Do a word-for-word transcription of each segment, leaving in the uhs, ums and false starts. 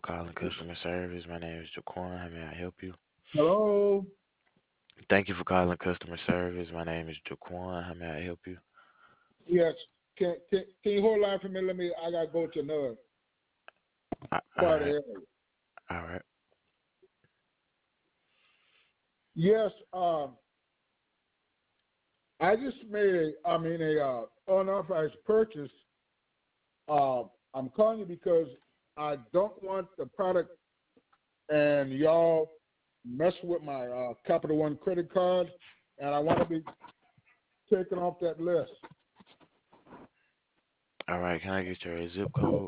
calling customer service. My name is Jaquan. How may I help you? Hello. Thank you for calling customer service. My name is Jaquan. How may I help you? Yes. Can, can can you hold on for me? Let me. I gotta go to another A- All part of right. the area. All right. Yes. Um. I just made a. I mean a uh, unauthorized purchase. Uh, I'm calling you because I don't want the product and y'all mess with my uh, Capital One credit card, and I want to be taken off that list. All right. Can I get your zip code?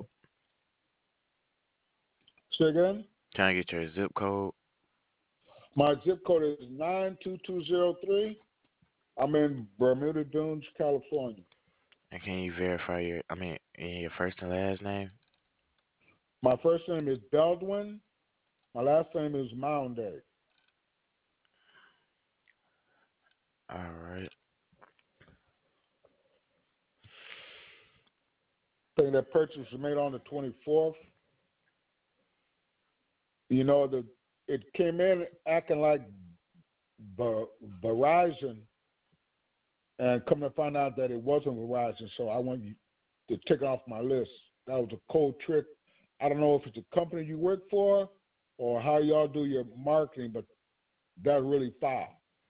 Say again. Can I get your zip code? My zip code is nine two two zero three. I'm in Bermuda Dunes, California. And can you verify your, I mean, in your first and last name? My first name is Baldwin. My last name is Mounday. All right. I think that purchase was made on the twenty-fourth. You know, the it came in acting like Ver- Verizon, and come to find out that it wasn't Verizon. So I want you to take it off my list. That was a cold trick. I don't know if it's a company you work for or how y'all do your marketing, but that's really foul.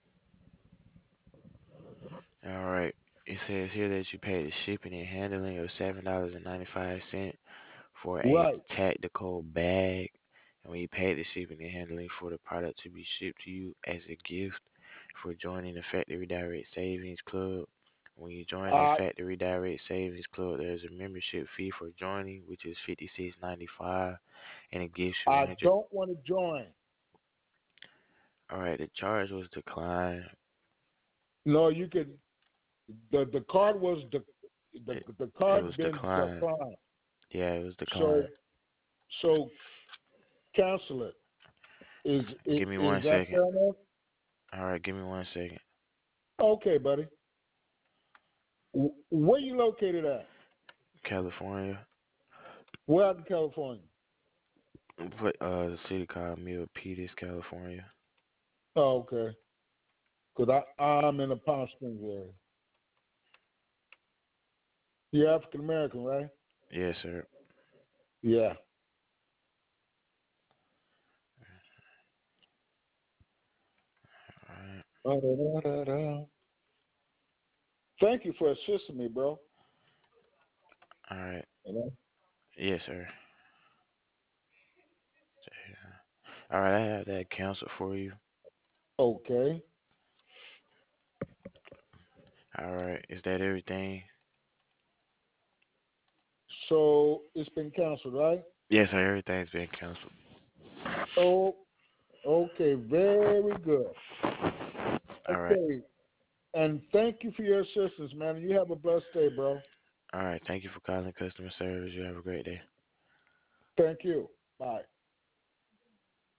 All right. It says here that you paid the shipping and handling of seven dollars and ninety-five cents for a Right. tactical bag. And when you paid the shipping and handling for the product to be shipped to you as a gift for joining the Factory Direct Savings Club. When you join the I Factory Direct Savings Club, there's a membership fee for joining, which is fifty-six ninety-five, and it gives you one I hundred. don't want to join. All right, the charge was declined. No, you could. The the card was the the It, the it card was been declined. declined. Yeah, it was So declined. so cancel it. Is is, Give me is one that second. fair enough? All right, give me one second. Okay, buddy. W- Where you located at? California. Where out in California? What uh the city called Milpitas, California. Oh, okay. Cause I I'm in the Palm Springs area. You African American, right? Yes, sir. Yeah. All right. Da-da-da-da-da. Thank you for assisting me, bro. All right. You know? Yes, sir. All right, I have that canceled for you. Okay. All right. Is that everything? So it's been canceled, right? Yes, sir. Everything's been canceled. Oh, okay. Very good. All right. Okay. And thank you for your assistance, man. You have a blessed day, bro. All right. Thank you for calling customer service. You have a great day. Thank you. Bye.